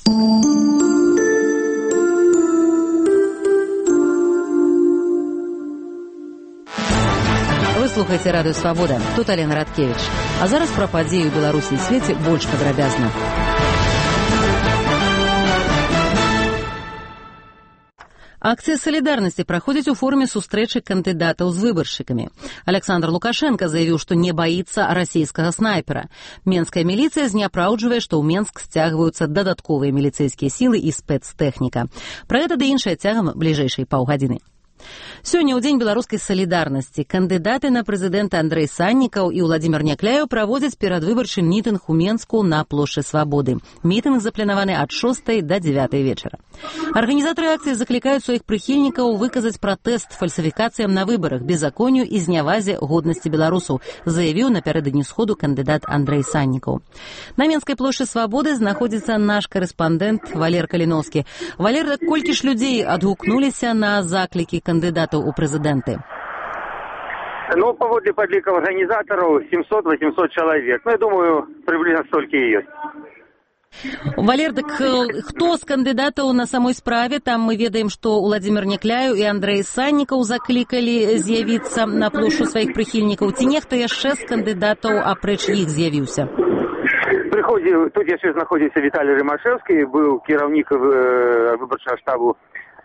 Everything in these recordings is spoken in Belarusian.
Вы слухаеце радыё Свабода. Тут Алена Радкевіч. А зараз пра падзеі ў Беларусі і свеце больш падрабязна. Акцыя салідарнасці праходзіць у форме сустрэчы кандыдатаў з выбаршчыкамі. Александр Лукашенко заявіў, што не баіцца расійскага снайпера. Менская міліцыя зняпраўджвае, што ў Менск сцягваюцца дадатковыя міліцэйскія сілы і спецтэхніка. Пра гэта ды іншае цягам бліжэйшай паўгадзіны. Сёння ў дзень беларускай салідарнасці кандыдаты на прэзідэнта Андрэй Саннікаў і Владзімір Някляеў праводзяць перадвыбарчы мітынг у Менску на плошчы Свабоды. Мітынг запланаваны ад 6 да 9 вечара. Арганізатары акцыі заклікаюць сваіх прыхільнікаў выказаць пратэст фальсіфікацыям на выбарах, беззаконню і зняwaзе годнасці беларусаў, заявіў напярэдадні сходу кандыдат Андрэй Саннікаў. На Менскай плошчы Свабоды знаходзіцца наш корэспандэнт Валер Каліноўскі. Валер, колькі ж людзей адгукнуліся на заклікі кандыдатаў у прэзідэнты? Паводле падлікаў арганізатараў 700-800 чалавек. Я думаю, приблизно столькі і ёсць. Валер, так хто з кандыдатаў на самой справе? Там мы ведаем, што Владзімір Някляеў і Андрэй Саннікаў заклікалі з'явіцца на плошчу сваіх прыхільнікаў. Ці нехта яшчэ з кандыдатаў апрэч іх з'явіўся? Тут яшчэ знаходзіўся Віталій Рымашэўскі, быў кіраўнік выбарчага штабу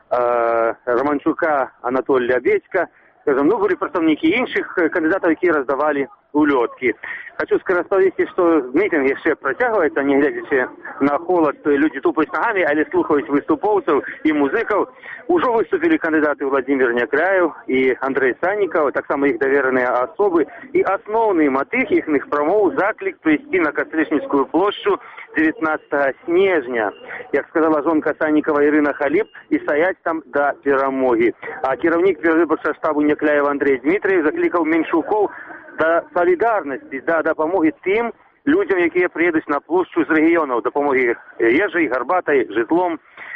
Романчука Анатолія Бедька. Былі прадстаўнікі іншых кандыдатаў, якія раздавалі улёткі. Хочу сказаць, што мітинг яшчэ працягваецца, не глядзячы на холад, людзі тупаюць нагамі, але слухаюць выступоўцаў і музыкаў. Ужо выступілі кандыдаты Владзімір Някляеў і Андрэй Саннікаў, таксама іх давераныя асобы. І асноўны матыў іхных прамоў заклік прыйсці на Кастрычніцкую плошчу 19 снежня, як сказала жонка Саннікава Ірына Халіп, і стаяць там да перамогі. А кіраўнік перавыбарчага штабу Някляева Андрэй Дмітрыев заклікаў меншукоў да салідарнасці, да дапамогі тым людзям, якія прыедуць на плошчу з рэгіёнаў, дапамогі ежай, гарбатай, жытлом.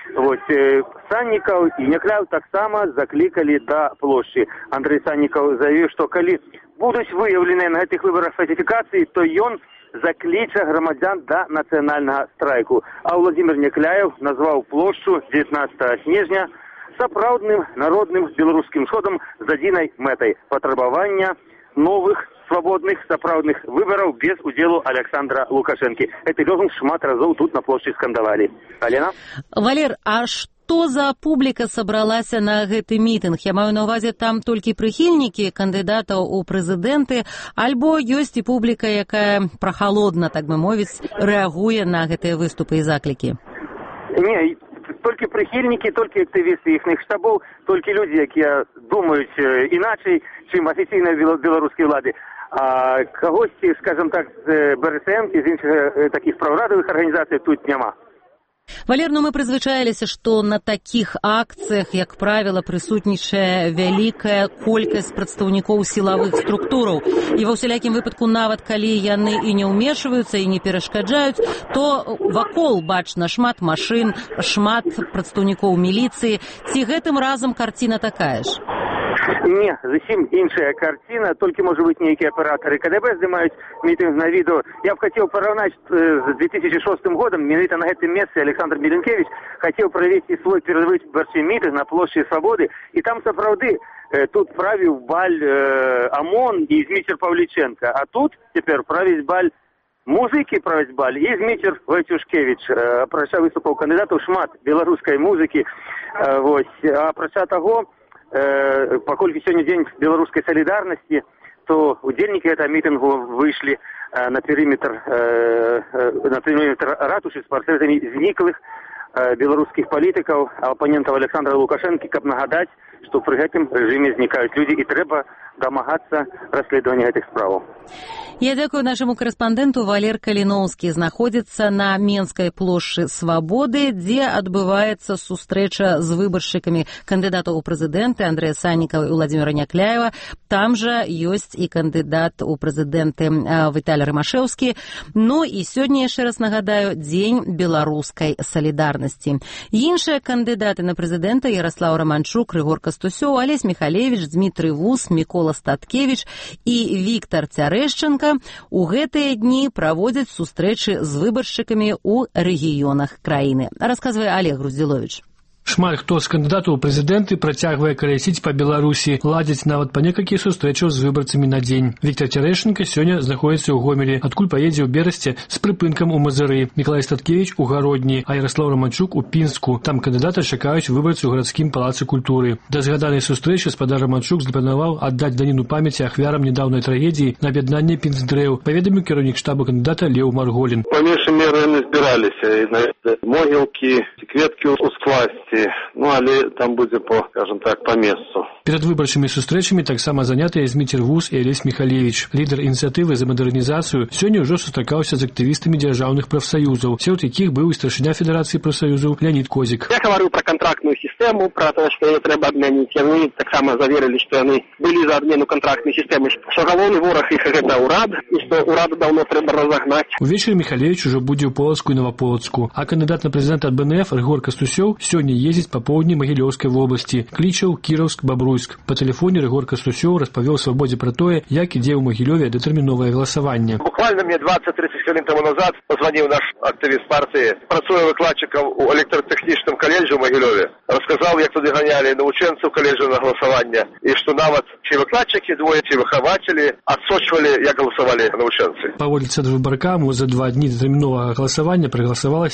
Саннікаў і Някляеў таксама заклікалі да плошчы. Андрэй Саннікаў заявіў, што калі будуць выяўленыя на гэтых выбарах фальсіфікацыі, то ён закліча грамадзян да нацыянальнага страйку. А Владзімір Някляеў назваў плошчу 19 снежня сапраўдным народным беларускім сходам з адзінай мэтай – патрабавання новых свабодных сапраўдных выбараў без удзелу Александра Лукашэнкі. Гэты лозунг шмат разоў тут на плошчы скандавалі. Алена? Валер, а што за публіка сабралася на гэты мітынг? Я маю на ўвазе там толькі прыхільнікі кандыдатаў у прэзідэнты, альбо ёсць і публіка, якая прахалодна, так бы мовіць, рэагуе на гэтыя выступы і заклікі? Не, толькі прыхільнікі, толькі актывісты іхных штабоў, толькі людзі, якія думаюць іначай, чым афіцыйныя беларускія ўлады. А кагосьці, скажем так, з БРСМ і з іншых такіх праўрадавых арганізацый тут няма. Валер, мы прызвычаіліся, што на такіх акцыях, як правіла, прысутнічае вялікая колькасць прадстаўнікоў сілавых структураў. І ва ўсялякім выпадку, нават калі яны і не ўмешваюцца, і не перашкаджаюць, то вакол бачна шмат машын, шмат прадстаўнікоў міліцыі. Ці гэтым разам карціна такая ж? Не, зусім іншая карціна, толькі, можа быць, нейкія аператары КДБ здымаюць мітинг на відео. Я б хацеў параўнаць з 2006 годам, менавіта на гэтым месцы Александр Міленкевич хацеў правесці свой перадвыбарчы мітинг на плошчы Свабоды, і там сапраўды тут правіў баль ОМОН і Зміцер Павліченко, а тут цяпер правіць баль музыкі, правіць баль і Зміцер Войцюшкевич. Апрача выступаў кандыдатаў шмат беларускай музыкі. Апрача таго, паколькі сёння дзень беларускай салідарнасці, то удзельнікі гэтага мітынгу выйшлі на перыметр ратушы з партрэтамі зніклых беларускіх палітыкаў, апанентаў Александра Лукашэнкі, каб нагадаць, што пры гэтым рэжыме знікаюць людзі і трэба дамагацца расследавання гэтых справаў. Я дзякую нашаму корэспандэнту. Валер Каліноўскі знаходзіцца на Менскай плошчы Свабоды, дзе адбываецца сустрэча з выбаршчыкамі кандыдатаў у прэзідэнты Андрэя Саннікава і Владзіміра Някляева. Там жа ёсць і кандыдат у прэзідэнты Віталій Рымашэўскі. І сёння, яшчэ раз нагадаю, дзень беларускай салідарнасці. Іншыя кандыдаты на прэзідэнта Ярослаў Романчук, Рыгор Кастусёў, Алесь Михалевич, Дмітрый Вус, Мікола Мікола Статкевіч і Віктар Цярэшчанка у гэтыя дні праводзяць сустрэчы з выбаршчыкамі ў рэгіёнах краіны. Расказвае Олег Груздзіловіч. Шмат хто з кандыдатаў у прэзідэнты працягвае калясіць па Беларусі, ладзяць нават па некалькі сустрэчаў з выбарцамі на дзень. Віктар Цярэшчанка сёння знаходзіцца ў Гомелі, адкуль паедзе ў Берасце з прыпынкам у Мазыры. Мікалай Статкевіч у Гародні, а Яраслаў Раманчук у Пінску. Там кандыдата чакаюць выбарцы ў гарадскім палацы культуры. Да згаданай сустрэчы спадар Раманчук запланаваў аддаць даніну памяці ахвярам нядаўнай трагедыі на аб'яднанне Пінсдрэў, паведаміў кіраўнік штаба кандыдата Леў Марголін. Па меншай меры яны збіраліся і на могілкі, кветкі ускласці. Ну, але там будзе скажем так, по месцу. Перад выбарчымі сустрэчамі таксама занятыя Зміцер Вус і Алесь Міхалевіч. Лідар ініцыятывы за мадэрнізацыю сёння ўжо сустракаўся з актывістамі дзяржаўных прафсаюзаў, сярод якіх быў і старшыня Федэрацыі прафсаюзаў Леонід Козік. Я гаварыў пра кантрактную сістэму, пра тое, што яе трэба адмяніць. Яны таксама заверылі, што яны былі за адмену кантрактнай сістэмы, што галоўны вораг іх гэта ўрад, і што ўраду даўно трэба разагнаць. Увечары Міхалевіч ужо будзе ў Полацку і Новаполацку, а кандыдат на прэзідэнта ад БНФ Рыгор Кастусёў сёння ездзіць па поўдні Магілёўскай вобласці, Клічаў, Кіровск, Бабруйск. Па тэлефоне Рыгор Кастусёў распавёў Свабодзе пра тое, як ідзе ў Магілёве датэрміновае галасаванне. Буквально мне 20-30 хвілін тому назад позвонив наш активіст партії, працює викладчиком у електротэхнічному коледжі в Могилеві. Розказав, як туди ганяли навченців коледжу на голосування, і що навіть ці викладчики, двоє ці вихователі отсочували, як голосували навченці. Паводле Цэдвыбаркаму за 2 дні датэрміновага галасавання прагаласавала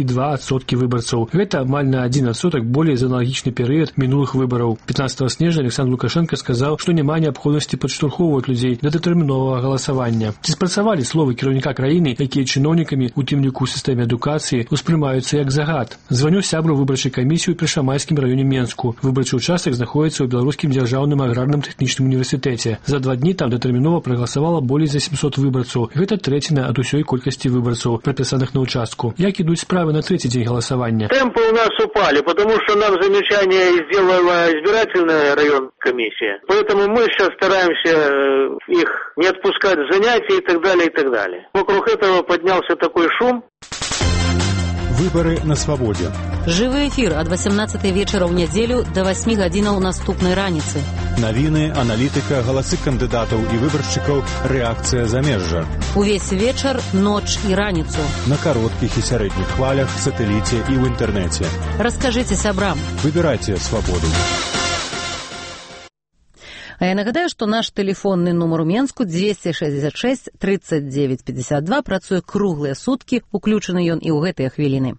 7,2% выбарцаў. Гэта амаль на 1% болей за аналагічны перыяд мінулых выбараў. 15 снежня Александр Лукашенко сказаў, што няма неабходнасці падштурхоўваць людзей да датэрміновага галасавання. Ці спрацавалі словы кіраўніка краіны, якія чыноўнікамі, у тым ліку ў сістэме адукацыі, успрымаюцца як загад. Званю сябру выбарчай камісіі ў Прышамайскім раёне Менску. Выбарчы ўчастак знаходіцца ў Беларускім дзяржаўным аграрным тэхнічным універсітэце. За 2 дні там датэрмінова прагаласавала болей за 700 выбарцаў. Гэта трэціна ад усёй колькасці выбарцаў, прапісаных на ўчастку. Як ідуць справы на трэці дзень галасавання? Темпы у нас упали, потому что нам замечание сделала избирательная районная комиссия. Поэтому мы сейчас стараемся их не отпускать с занятий и так далее, и так далее. Вокруг этого поднялся такой шум. Выборы на свободе. Жывы эфір ад 18 вечара ў нядзелю да 8 гадзінаў наступнай раніцы. Навіны, аналітыка, галасы кандыдатаў і выбаршчыкаў, рэакцыя замежжа. Увесь вечар, ноч і раніцу. На кароткіх і сярэдніх хвалях, сатэліце і ў інтэрнэце. Раскажыце сябрам. Выбірайце свабоду. А я нагадаю, што наш тэлефонны нумар у Менску 266 39 52 працуе круглыя суткі, уключаны ён і ў гэтыя хвіліны.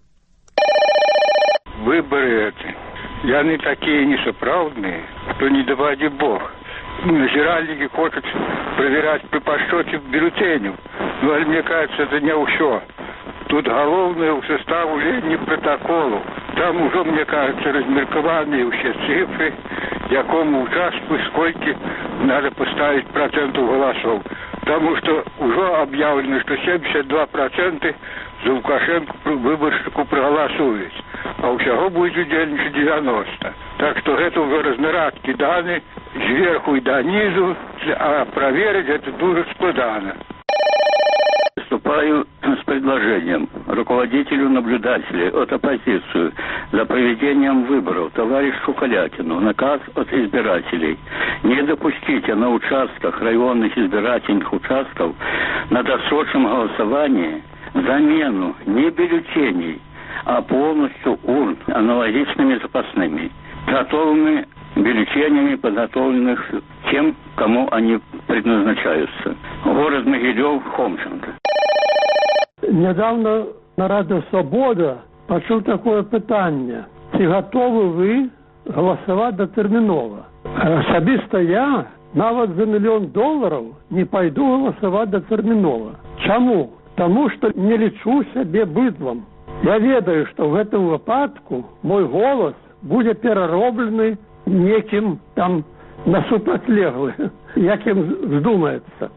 Выборы эти, яны такие несапраўдныя, что не давади Бог. Назиральники хотят проверять при подсчете бюллетеней, но мне кажется, это не все. Тут головное в состав уже не протоколу. Там уже, мне кажется, размеркованные все цифры, якому участку, сколько надо поставить процентов голосов. Потому что уже объявлено, что 72% за Лукашенко выборщику проголосуют, а у всего будет удельничать 90%. Так что это уже разнарядки данные сверху и до низу, а проверить это дуже складно. Выступаю с предложением руководителю наблюдателей от оппозицию за проведением выборов товарищу Халятину наказ от избирателей не допустить на участках районных избирательных участков на досрочном голосовании замену не бюллетеней, а полностью урн аналогичными запасными, готовыми бюллетенями, подготовленных тем, кому они предназначаются. Город Могилев, Хомченко. Недавно на Радио Свобода почув такое питання. Чи готові ви голосувати дотерміново? Особисто я навіть за $1 мільйон не пойду голосувати дотерміново. Чому? Тому що не лічу себе бидлом. Я ведаю, що в цьому випадку мой голос буде перероблений неким там насупрацьлеглым, яким вздумаецца.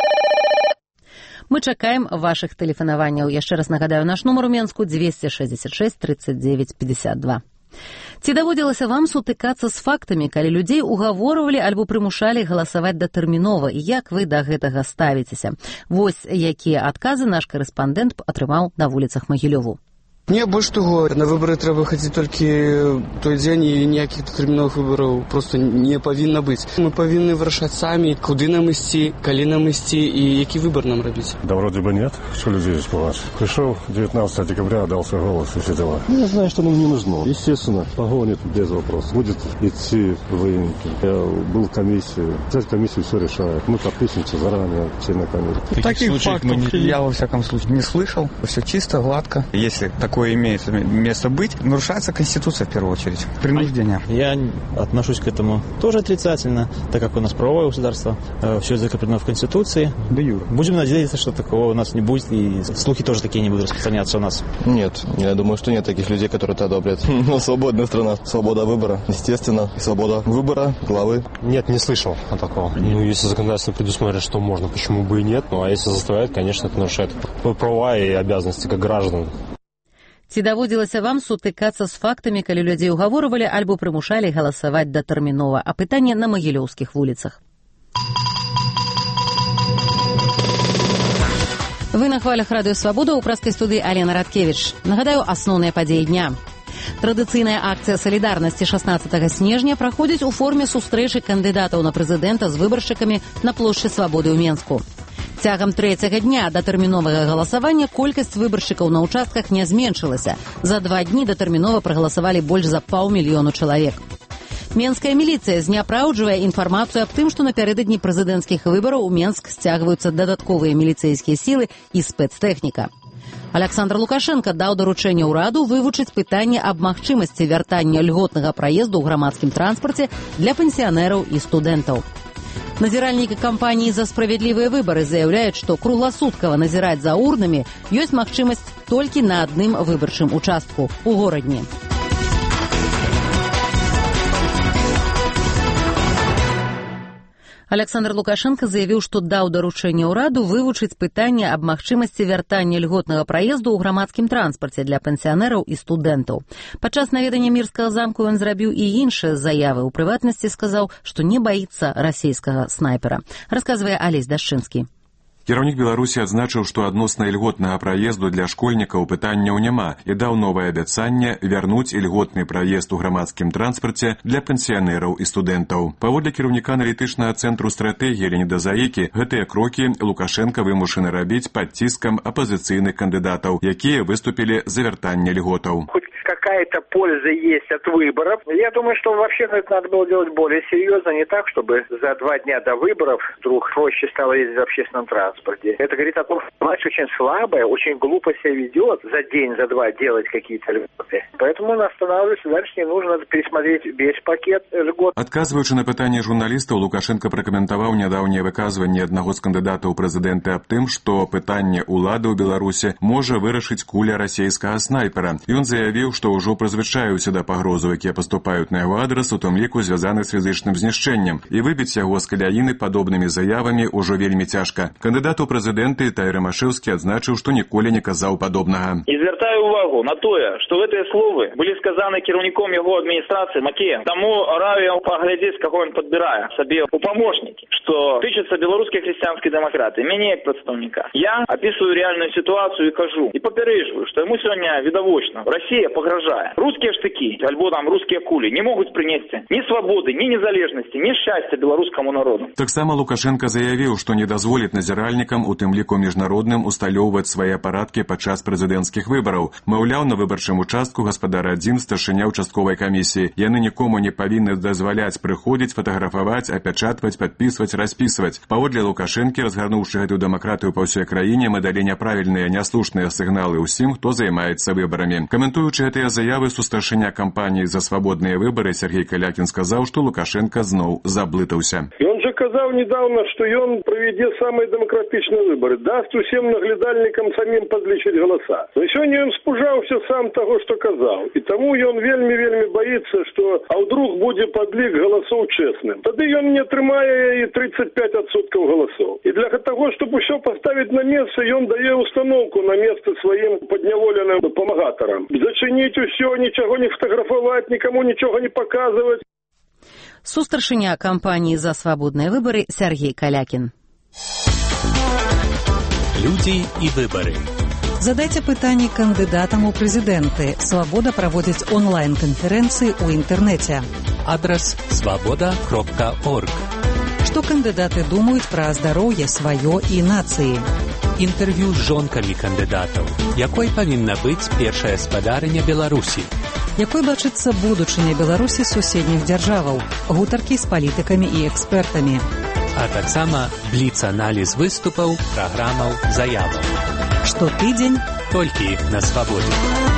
Мы чакаем вашых тэлефанаванняў. Яшчэ раз нагадаю, наш нумар у Менску 266 39 52. Ці даводзілася вам сутыкацца з фактамі, калі людзей угаворвалі альбо прымушалі галасаваць датэрмінова, і як вы да гэтага ставіцеся? Вось якія адказы наш корэспандэнт атрымаў на вуліцах Магілёву. Не, больш таго, на выбары трэба хадзіць толькі той дзень, і ніякіх датэрміновых выбараў проста не павінна быць. Мы павінны вырашаць самі, куды нам ісці, калі нам ісці і які выбор нам рабіць. Да вроде бы нет. Что людей здесь по вас? Пришел 19 декабря, отдался голос и все дела. Я знаю, что нам не нужно. Естественно, погонит без вопросов. Будет идти военники. Я был в комиссии. Взять комиссию все решает. Мы подписываемся заранее, все на комиссии. Таких фактов я во всяком случае не слышал. Все чисто, гладко. Если такое имеет место быть, нарушается Конституция в первую очередь. Принуждение. Я отношусь к этому тоже отрицательно, так как у нас правовое государство. Все закреплено в Конституции. Да, Юра. Будем надеяться, что такого у нас не будет, и слухи тоже такие не будут распространяться у нас. Нет, я думаю, что нет таких людей, которые это одобрят. Но свободная страна, свобода выбора, естественно, свобода выбора главы. Нет, не слышал о таком. Ну, если законодательство предусмотрит, что можно, почему бы и нет. Ну, а если заставляют, конечно, это нарушает права и обязанности как граждан. Ці даводзілася вам сутыкацца з фактамі, калі людзей угаворвалі альбо прымушалі галасаваць датэрмінова? Апытанне на магілёўскіх вуліцах. Вы на хвалях радыё «Свабода», ў праскай студыі Алена Радкевіч. Нагадаю, асноўныя падзеі дня. Традыцыйная акцыя салідарнасці 16 снежня праходзіць у форме сустрэчы кандыдатаў на прэзідэнта з выбаршчыкамі на плошчы Свабоды ў Менску. Цягам трэцяга дня датэрміновага галасавання колькасць выбаршчыкаў на ўчастках не зменшылася. За 2 дні датэрмінова прагаласавалі больш за 500 000 чалавек. Менская міліцыя зняпраўджвае інфармацыю аб тым, што напярэдадні прэзідэнцкіх выбараў у Менск сцягваюцца дадатковыя міліцэйскія сілы і спецтэхніка. Александр Лукашенко даў даручэнне ўраду вывучыць пытанне аб магчымасці вяртання льготнага праезду ў грамадскім транспарце для пенсіянераў і студэнтаў. Назіральнікі кампаніі «За справядлівыя выбары» заяўляюць, што кругласуткава назіраць за урнамі ёсць магчымасць толькі на адным выбарчым участку – у горадні. Александр Лукашенко заявіў, што даў даручэнне ўраду вывучыць пытанне аб магчымасці вяртання льготнага праезду ў грамадскім транспарце для пенсіянераў і студэнтаў. Падчас наведання Мірскага замку ён зрабіў і іншыя заявы. У прыватнасці сказаў, што не баіцца расійскага снайпера. Расказвае Алесь Дашчынскі. Кіраўнік Беларусі адзначыў, што адносна ільготнага праезду для школьнікаў пытанняў няма і даў новае абяцанне вярнуць ільготны праезд у грамадскім транспарце для пенсіянераў і студэнтаў. Паводле кіраўніка аналітычнага цэнтру стратэгіі Леаніда Заікі, гэтыя крокі Лукашенка вымушаны рабіць пад ціскам апазіцыйных кандыдатаў, якія выступілі за вяртанне льготаў. Какая-то польза есть от выборов. Я думаю, что вообще это надо было делать более серьезно, не так, чтобы за 2 дня до выборов вдруг проще стало ездить в общественном транспорте. Это говорит о том, что власть очень слабая, очень глупо себя ведет за день, за 2 делать какие-то льготы. Поэтому он останавливается, дальше не нужно, надо пересмотреть весь пакет льгот. Адказваючы на пытанне журналістаў, Лукашенко пракаментаваў нядаўнее выказванне аднаго з кандыдатаў прэзідэнта аб тым, што пытанне ўлады ў Беларусі можа вырашыць куля расійскага снайпера. Ён заявіў, што ўжо прызвычаіўся да пагрозаў, якія паступаюць на яго адрас, у тым ліку звязаны з фізычным знішчэннем, і выбіць яго з каляіны падобнымі заявамі ўжо вельмі цяжка. Кандыдат у прэзідэнты Тай Рымашэўскі адзначыў, што ніколі не казаў падобнага. І звяртаю увагу на тое, што гэтыя словы былі сказаны кіраўніком яго адміністрацыі Макеем. Таму раю паглядзець, каго ён падбірае сабе у памочнікі, што тычыцца беларускай хрысціянскай дэмакратыі, мяне як прадстаўніка. Я апісваю рэальную сітуацыю і кажу, і папярэджваю, што яму сёння відавочна Расія пагражае. Рускія штыкі, альбо там рускія кулі не могуць прынесці ні свабоды, ні незалежнасці, ні шчасця беларускаму народу. Таксама Лукашенко заявіў, што не дазволіць назіральнікам, у тым ліку міжнародным, усталёўваць свае парадкі падчас прэзідэнцкіх выбараў. Маўляў, на выбарчым участку гаспадар адзін старшыня участковай камісіі. Яны нікому не павінны дазваляць прыходзіць, фатаграфаваць, апячатваць, падпісваць, распісваць. Паводле Лукашэнкі, разгарнуўшы гэтую дэмакратыю па ўсёй краіне, мы далі няправільныя, няслушныя сігналы ўсім, хто займаецца выбарамі. Каментуючы гэтыя заявы, сустаршыня кампаніі «За свабодныя выбары» Сергей Калякін сказаў, што Лукашенко зноў заблытаўся. Ён же казаў недавно, што ён правядзе самыя дэмакратычныя выбары, даст усім наглядальнікам самім падлічыць галаса. Но сёння ён спужаўся сам таго, што казаў. І таму ён вельмі баіцца, што вдруг будзе падлік галасоў чэсным. Тады ён не атрымае і 35% галасоў. І для таго, щоб усё паставіць на месца, ён дае установку на месца сваім падняволеным памагатарам. Зачыніць усё, нічого не фотографовать, никому ничего не показывать. Сустаршыня кампаніі «За свабодныя выбары» Сергей Калякін. Людзі і выбары. Задайце пытанні кандыдатам у прэзідэнты. Свабода праводзіць онлайн-канферэнцыі ў інтэрнэце. Адрес svoboda.org. Што кандыдаты думаюць пра здароўе сваё і нацыі. Інтэрв'ю з жонкамі кандыдатаў. Якой павінна быць першая спадарыня Беларусі? Якой бачыцца будучыня Беларусі суседніх дзяржаваў? Гутаркі з палітыкамі і экспертамі. А таксама бліц-аналіз выступаў, праграмаў, заяваў. Штотыдзень толькі на свабодзе.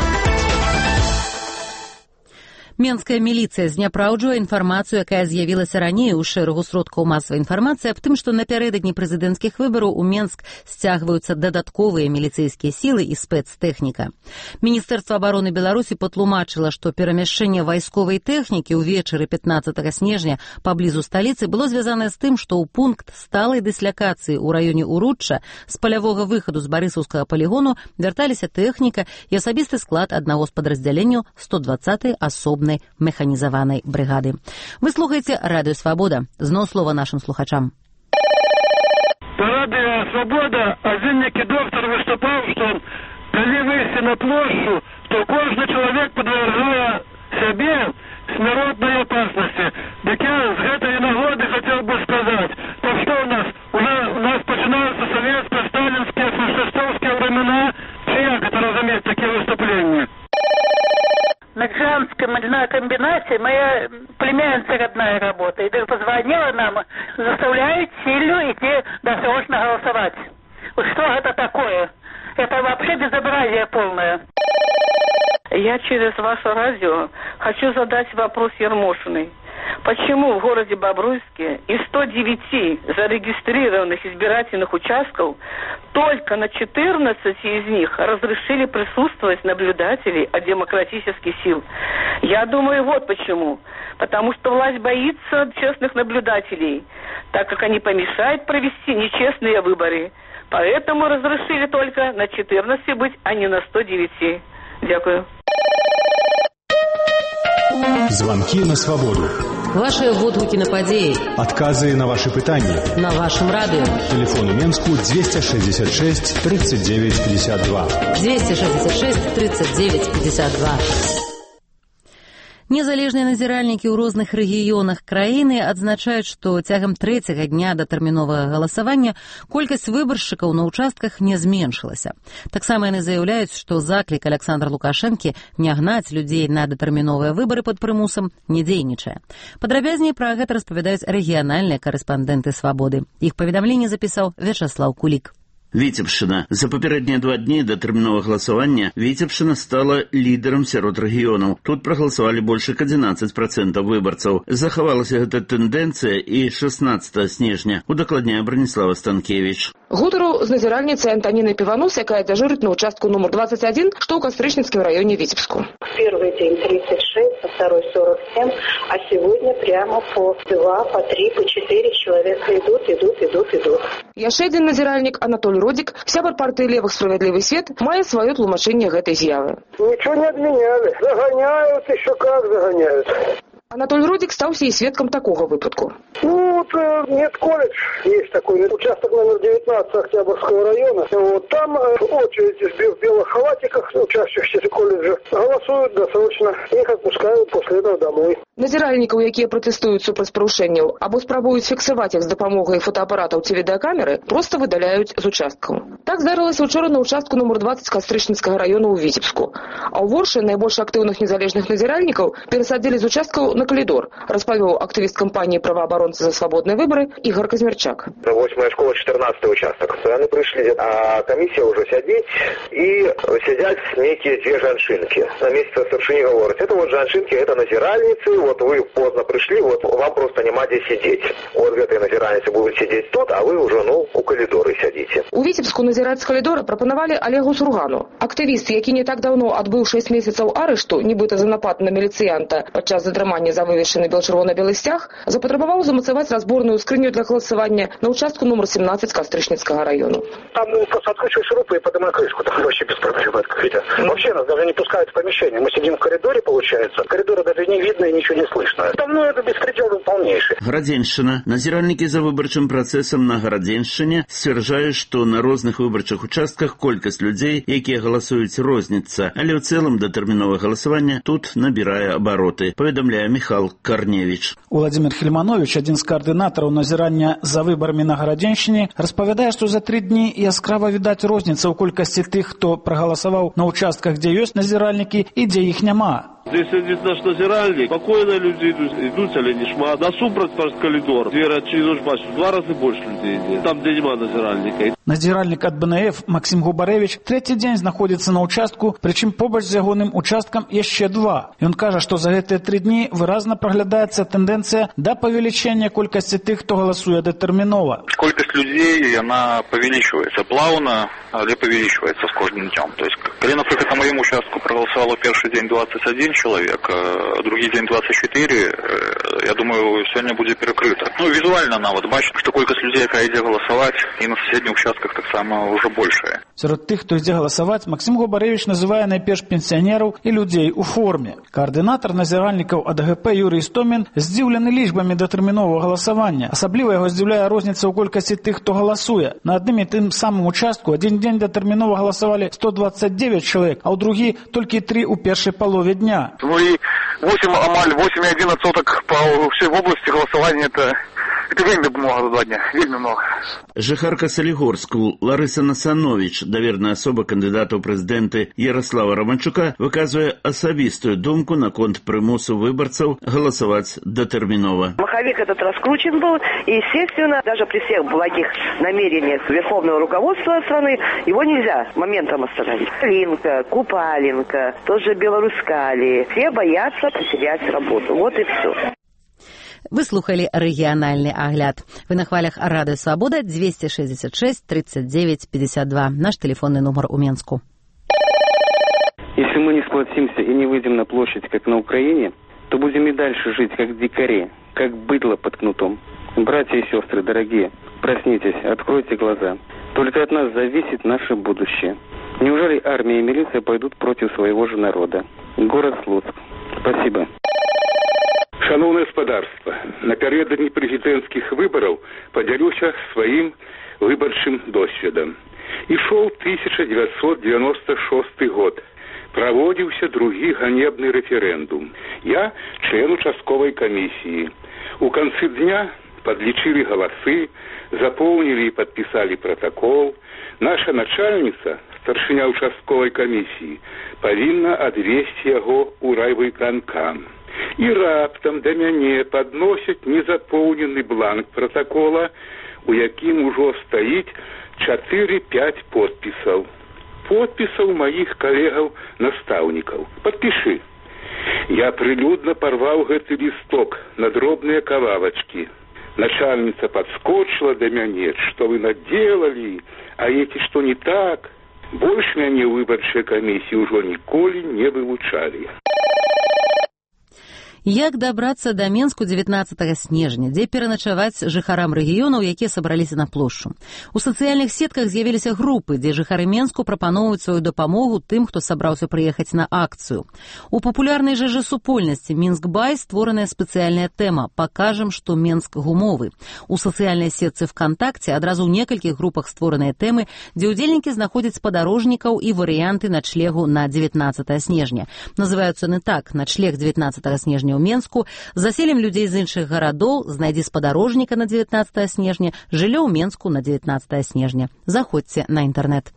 Менская міліцыя зняпраўджвае інфармацыю, якая з'явілася раней у шэрагу сродкаў масавай інфармацыі аб тым, што напярэдадні прэзідэнцкіх выбараў у Менск сцягваюцца дадатковыя міліцэйскія сілы і спецтэхніка. Міністэрства абароны Беларусі патлумачыла, што перамяшчэнне вайсковай тэхнікі ўвечары 15 снежня паблізу сталіцы было звязанае з тым, што ў пункт сталай дыслякацыі ў раёне Уручча з палявога выхаду з барысаўскага палігону вярталіся тэхніка і асабісты склад аднаго з падраздзяленняў 120-й асобнай механізаванай брыгады. Вы слухаеце Радыё Свабода. Зноў слова нашым слухачам. По Радыё Свабода один некий доктор выступал, что калі выйсці на площу, то кожны чалавек падвяргае сябе смяротнай опасности. Так я з гэтай нагоды хотел бы сказать, то что у нас пачынаюцца советские, сталинские, фашистовские времена, чи як это разуметь такие выступления? На Джанском комбинате моя племянница родная работает. И позвонила нам, заставляет Силю идти досрочно голосовать. Вот что это такое? Это вообще безобразие полное. Я через ваше радио хочу задать вопрос Ермошиной. Почему в городе Бобруйске из 109 зарегистрированных избирательных участков только на 14 из них разрешили присутствовать наблюдателей от демократических сил? Я думаю, вот почему. Потому что власть боится честных наблюдателей, так как они помешают провести нечестные выборы. Поэтому разрешили только на 14 быть, а не на 109. Дякую. Звонки на свободу. Ваши водгукі на падзеі. Адказы на ваши пытанні. На вашым радыё. Телефон у Менску 266 39 52. 266 39 52. Незалежныя назіральнікі ў розных рэгіёнах краіны адзначаюць, што цягам трэцяга дня датэрміновага галасавання колькасць выбаршчыкаў на ўчастках не зменшылася. Таксама яны заяўляюць, што заклік Александра Лукашэнкі не гнаць людзей на датэрміновыя выбары пад прымусам не дзейнічае. Падрабязней пра гэта распавядаюць рэгіянальныя карэспандэнты «Свабоды». Іх паведамленне запісаў Вячаслаў Кулік. Віцебшчына. За папярэднія 2 дні да тэрміновага галасавання Віцебшчына стала лідарам сярод рэгіёнаў. Тут прагаласавалі больш як 11% выбарцаў. Захавалася гэта тэндэнцыя і 16 снежня, удакладняе Браніслава Станкевіч. Гутару з назіральніцай Антанінай Піванус, якая дзяжурыць на участку номер 21, што ў Кастрычніцкім раёне Віцебску. Первый день 36, а второй 47, а сегодня прямо по 2, по 3, по 4 человека идут. Яшчэ адзін назіральнік Анатолий Родик, сябар партыі левых «Справядлівы свет», мае сваё тлумачэнне гэтай з'явы. Ничего не отменяли. Загоняют, еще как загоняют. Анатолий Родик стаўся і сведкам такога выпадку. Вот нет, колледж есть такой, участок номер 19 Октябрьского района. Вот там очередь в белых халатиках учащихся колледжа голосуют досрочно. Их отпускают после этого домой. Назіральнікаў, якія пратэстуюць супраць парушэнняў або спрабуюць фіксаваць іх з дапамогай фотоапаратаў ці відэакамеры, проста выдаляюць з участкаў. Так здарылася ўчора на участку номер 20 Кастрычніцкага района ў Віцебску. А ў Воршы найбольш актыўных незалежных назіральнікаў перасадзілі з участкаў на калідор, распавёў актывіст кампаніі праваабаронцы за свабодныя выбары Ігор Казмярчак. 8-я школа, 14-й участок. Яны прыйшлі, а камісія ўжо сядзіць і сядзяць нейкія дзве жанчынкі. На месяц старшыні гавораць, это вот жанчынкі, это назіральніцы, вот вы поздно пришли, вот вам просто нема где сидеть. Вот гэтые назиральницы будут сидеть тут, а вы уже, у калідоры сядзіце. У Віцебску назіраць з калідора прапанавалі Олегу Сургану. Актывіст, які не так даўно адбыў 6 месяцаў арышту, нібыта за напад на міліцыянта падчас затрымання за вывешаны бел-чырвона-белы сцяг, запатрабаваў замацаваць сборную скрыню для голосования на участку номер 17 Кастрычницкого района. Там просто откручиваешь шурупы и поднимай крышку, там вообще без проблем открыть. Вообще нас даже не пускают в помещение. Мы сидим в коридоре, получается. Коридора даже не видно и ничего не слышно. Там, это беспредел полнейший. Гарадзеншчына. Назіральнікі за выбарчым працэсам на Гарадзеншчыне сцвярджаюць, што на розных выбарчых участках колькасць людзей, якія галасуюць, розніцца, але ў цэлым датэрміновае галасаванне тут набірае абароты, паведамляе Михал Карневіч. Владимир Хельманович, адзін з каардынатараў назірання за выбарамі на Гарадзеншчыне, распавядае, што за 3 дні яскрава відаць розніца ў колькасці тых, хто прагаласаваў на участках, дзе ёсць назіральнікі і дзе іх няма. Здесь сидит наш назиральник. Спокойно люди идут, але не шмат. Насупрать коридор. Двери отчинишь, бачишь, в 2 раза больше людей идет. Там, где нема назиральника. Назіральнік ад БНФ Максим Губаревич 3-й дзень знаходзіцца на участку, прычым побач з ягоным участкам яшчэ 2. Ён кажа, што за гэтыя 3 дні выразна праглядаецца тэндэнцыя да павелічэння колькасці тых, хто галасуе датэрмінова. Колькасць людей, она повеличивается плавно, але повеличивается с каждым днем. То есть, когда, например, на моем участку проголосовало первый день 21 человек, а другий день 24, я думаю, сегодня будет перекрыто. Визуально она бачит, что колькасць людей, яка ідзе галасаваць, і на соседних участках так само уже большая. Сярод тых, хто ідзе галасаваць, Максим Губаревич называе найперш пенсіянераў і людзей у форме. Каардынатар назіральнікаў АДГП Юрий Істомін здзіўлены лічбамі датэрміновага галасавання. Асабліва яго здзіўляе розніца ў колькасці тых, хто галасуе. На адным і тым самым участку адзін дзень датэрмінова галасавалі 129 чалавек, а ў другі толькі 3 у першай палове дня. И 8,11 по всей области голосования это вельмі много за 2 дня, вельмі много. Жыхарка Салігорску Ларыса Насанович, даверная особа кандыдата ў прэзідэнты Ярослава Романчука, выказвае асабістую думку наконт прымусу выбарцаў галасаваць датэрмінова. Маховик этот раскручен был, и, естественно, даже при всех благих намерениях верховного руководства страны его нельзя моментом остановить. Линка, Купаленко, тот же Белорускали, все боятся потерять работу. Вот и все. Вы слухали рэгіянальны агляд. Вы на хвалях Радыё Свабода 266 39 52. Наш телефонный номер у Менску. Если мы не сплотимся и не выйдем на площадь, как на Украине, то будем и дальше жить, как дикари, как быдло под кнутом. Братья и сестры, дорогие, проснитесь, откройте глаза. Только от нас зависит наше будущее. Неужели армия и милиция пойдут против своего же народа? Город Слуцк. Спасибо. Шановне господарство, напередодні президентских выборов поделюся своим выборчим досвідом. Ішов 1996 год. Проводился другий ганебный референдум. Я член участковой комиссии. У конце дня подлічили голосы, заполнили и подписали протокол. Наша начальница, старшиня участковой комиссии, повинна отвезти его у райвиконкам. І раптом до мяне подносять незаполнений бланк протокола, у яким уже стоит 4-5 подписов. Подписов моих коллегов-наставников. Подпиши. Я прилюдно порвал этот листок на дробные кавалочки. Начальница подскочила до меня, что вы наделали, а эти что не так. Больше меня выборчая комиссия уже николи не вылучали. Як дабрацца да Менску 19 снежня, дзе пераначаваць жыхарам рэгіёнаў, якія сабраліся на плошчу. У сацыяльных сетках з'явіліся групы, дзе жыхары Менску прапаноўваюць сваю дапамогу тым, хто сабраўся прыехаць на акцыю. У папулярнай жа супольнасці Мінск-бай створаная спецыяльная тэма «Пакажам, што Менск гумовы». У сацыяльнай сетцы ВКонтакце адразу ў некалькіх групах створаныя тэмы, дзе ўдзельнікі знаходзяць спадарожнікаў і варыянты начлегу на 19 снежня. Называюцца яны так: начлег 19 снежня ў Менску, заселім людзей з іншых гарадоў, знайдзі спадарожніка на 19 снежня, жыллё ў Менску на 19 снежня. Заходзьце на інтэрнэт.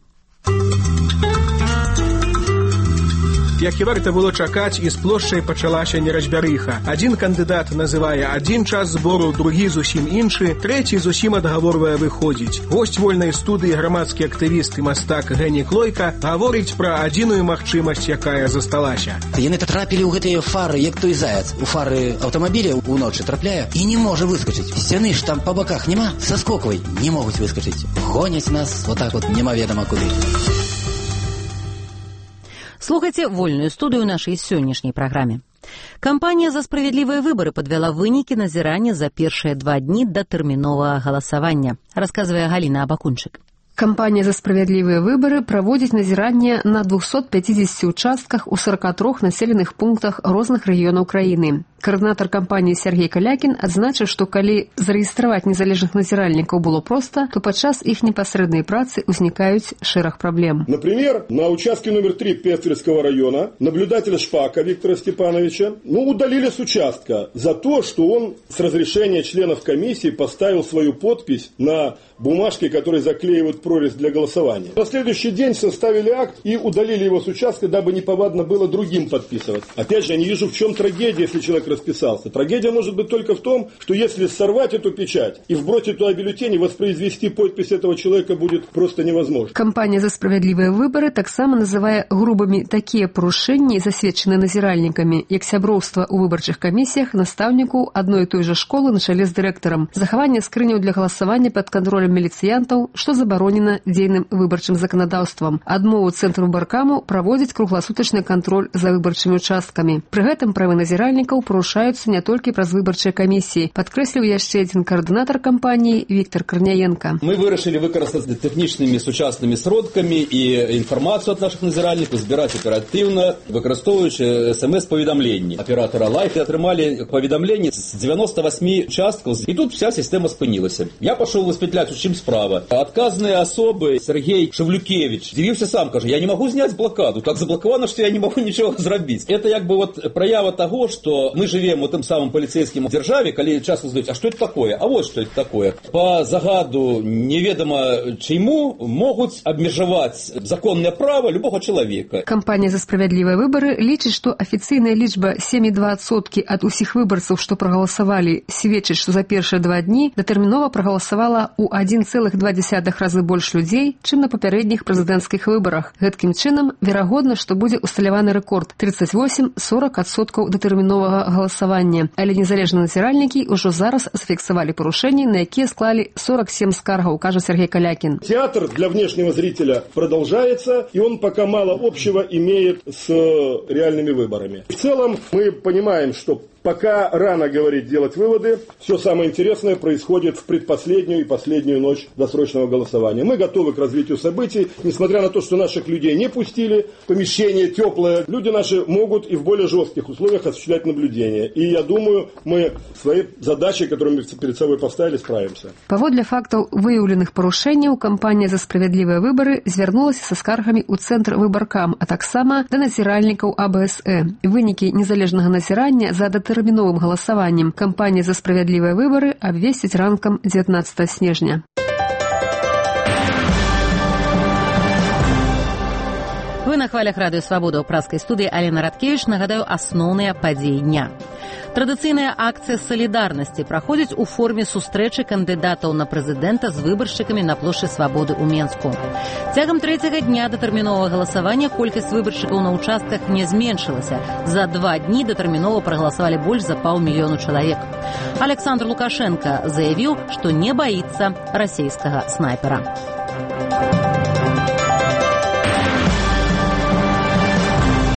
Як і варта было чакаць, і з плошчай пачалася неразбярыха. Адзін кандыдат называе адзін час збору, другі зусім іншы, трэці зусім адгаворвае выходзіць. Госць вольнай студыі, грамадскі актывіст і мастак Гені Клойка гаворыць пра адзіную магчымасць, якая засталася. Яны трапілі ў гэтыя фары, як той заяц. У фары аўтамабіля уночы трапляе і не можа выскачыць. Сцяны ж там па баках няма, саскоквай, не могуць выскачыць. Гоняць нас вот так вот немаведама куды. Слухайце вольную студыю нашай сённяшняй праграме. Кампанія за справядлівыя выбары падвяла вынікі назірання за першыя 2 дні датэрміновага галасавання, расказвае Галіна Абакунчык. Кампанія за справядлівыя выбары праводзіць назіранне на 250 участках у 43 населеных пунктах розных рэгіёнаў краіны. Координатор кампании Сергей Калякин адзначыў, што калі зарэгістраваць незалежных назіральнікаў было проста, то падчас іх непасрэднай працы ўзнікаюць шэраг праблем. Например, на участке номер 3 Пестельского района наблюдателя Шпака Виктора Степановича удалили с участка за то, что он с разрешения членов комиссии поставил свою подпись на бумажке, которые заклеивают прорезь для голосования. На следующий день составили акт и удалили его с участка, дабы неповадно было другим подписывать. Опять же, я не вижу, в чем трагедия, если человек расписался. Трагедия может быть только в том, что если сорвать эту печать и вбросить туда бюллетень, воспроизвести подпись этого человека будет просто невозможно. Кампанія за справядлівыя выбары таксама называе грубымі такія парушэнні, засведчаныя назіральнікамі, як сяброўства ў выбарчых камісіях настаўнікаў адной і той жа школы на чале з дырэктарам, захаванне скрыняў для галасавання пад кантролем міліцыянтаў, што забаронена дзейным выбарчым заканадаўствам. Адмову цэнтру выбаркаму праводзіць кругласутачны кантроль за выбарчымі участкамі. Пры гэтым правы назіральнікаў парушаюцца не толькі праз выбарчыя камісіі, падкрэсліў яшчэ адзін каардынатар кампаніі Віктор Карняенко. Мы вырашылі выкарыстаць тэхнічнымі сучаснымі сродкамі і інфармацыю ад нашых назіральнікаў збіраць аператыўна, выкарыстоўваючы СМС-паведамленні. Аператора Лайф атрымалі паведамленні з 98 участкаў, і тут вся сістэма спынілася. Я пашоў высветляць, у чым справа. Адказныя асобы Сергей Шавлюкевич дзівіўся сам, кажа, я не магу зняць блакаду, так заблокавана, што я не магу нічога зрабіць. Это як бы праява таго, што мы живем у тым самым паліцейскім дзяржаве, калі часто задаюць, а што это такое? А вот што это такое. По загаду неведама чайму могуць абмежаваць законнае права любого чалавека. Кампанія за справядлівыя выбары лічыць, што афіцыйная лічба 7,2% ад усіх выбарцаў, што прагаласавалі, сведчыць, што за першыя 2 дні датэрмінова прагаласавала ў 1,2 разы больш людзей, чым на папярэдніх прэзідэнцкіх выбарах. Гэткім чынам, верагодна, што будзе усталяваны рэкорд 38-40% датэрміновага галасавання. Але незалежныя назіральнікі ўжо зараз зафіксавалі парушэнні, на якія склалі 47 скаргаў, кажа Сергей Калякин. Театр для внешнего зрителя продолжается, и он пока мало общего имеет с реальными выборами. В целом мы понимаем, что пока рано говорить, делать выводы. Все самое интересное происходит в предпоследнюю и последнюю ночь досрочного голосования. Мы готовы к развитию событий. Несмотря на то, что наших людей не пустили, помещение теплое, люди наши могут и в более жестких условиях осуществлять наблюдение. И я думаю, мы своей задачей, которую мы перед собой поставили, справимся. Паводле фактаў выяўленых парушэнняў, кампанія за справядлівыя выбары звярнулася са скаргамі ў цэнтр выбаркам, а таксама да назіральнікаў АБСЭ. Вынікі незалежнага назірання за датэрміновым галасаваннем кампанія за справядлівыя выбары абвесціць ранкам 19 снежня. Вы на хвалях радыё Свабода ў праскай студыі Алена Радкевіч. Нагадаю асноўныя падзеі дня. Традыцыйная акцыя салідарнасці праходзіць у форме сустрэчы кандыдатаў на прэзідэнта з выбаршчыкамі на плошчы Свабоды ў Менску. Цягам 3-го дня датэрміновага галасавання колькасць выбаршчыкаў на участках не зменшылася. За 2 дні датэрмінова прагаласавалі больш за 500 000 чалавек. Александр Лукашенко заявіў, што не баіцца расійскага снайпера.